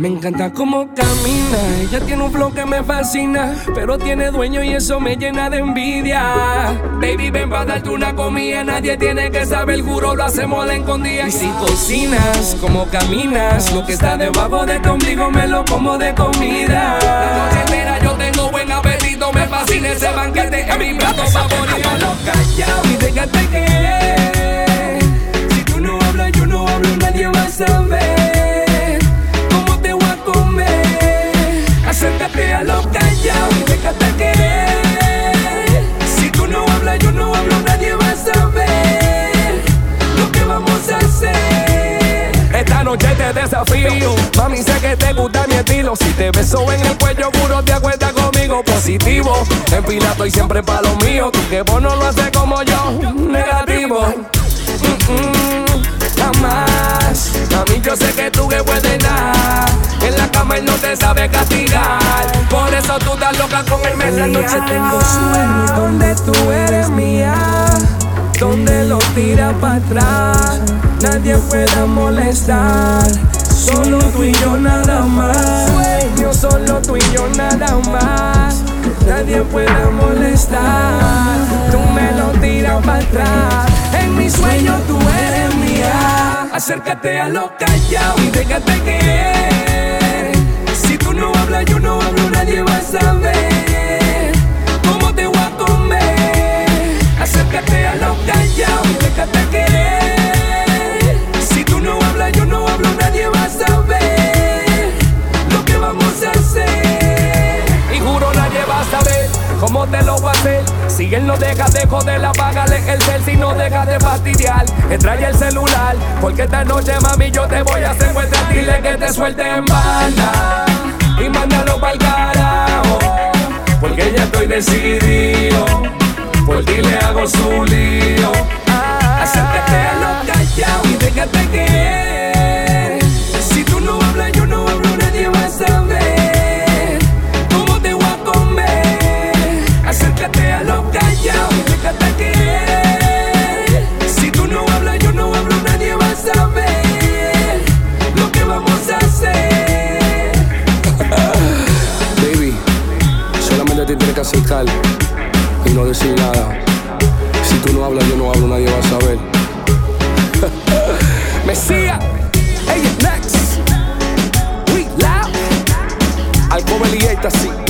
Me encanta cómo camina, ella tiene un flow que me fascina, pero tiene dueño y eso me llena de envidia. Baby, ven pa' darte una comida, nadie tiene que saber, juro, lo hacemos de escondida. Y si cocinas, como caminas, lo que está debajo de tu ombligo me lo como de comida. La noche entera yo tengo buen apetito, me fascina ese banquete, es mi plato favorito. Lo callao y déjate que si tú no hablas, yo no hablo, nadie va a saber. Acércate a lo callao y déjate querer. Si tú no hablas, yo no hablo, nadie va a saber lo que vamos a hacer. Esta noche te desafío, mami, sé que te gusta mi estilo. Si te beso en el cuello, juro te acuerdas conmigo. Positivo, empilado y siempre pa' lo mío. Tú que vos no lo haces como yo, negativo. Jamás, mami, yo sé que tú que puedes dar. En la cama él no te sabe castigar, por eso tú estás loca con él. En la noche tengo sueños donde tú eres mía, donde lo tira para atrás, nadie pueda molestar. Solo tú y yo nada más, sueño solo tú y yo nada más, nadie pueda molestar. Tú me lo tiras para atrás, en mi sueño tú eres mía. Acércate a lo callao y déjate querer. Si tú no hablas, yo no hablo, nadie va a saber cómo te voy a comer. Acércate a lo callao y déjate querer. Si tú no hablas, yo no hablo, nadie va a saber lo que vamos a hacer. Y juro nadie va a saber cómo te lo va a hacer. Si él no deja de joder, apágale el cel. Si no deja de fastidiar, extrae el celular, porque esta noche, mami, yo te voy a secuestrar. Dile que te suelte en banda y mándalo pa'l carajo, porque ya estoy decidido, por ti le hago su lío. Acércate a lo callao y déjate querer. Si tú no hablas, yo no hablo, nadie va a saber cómo te voy a comer. Acércate a lo callao y déjate querer. Si tú no hablas, yo no hablo, nadie va a saber lo que vamos a hacer. Baby, solamente te tienes que acercar y no decir nada. Si tú no hablas, yo no hablo, nadie va a saber. Mesías, ella es next. We loud. Alcohol y éxtasis.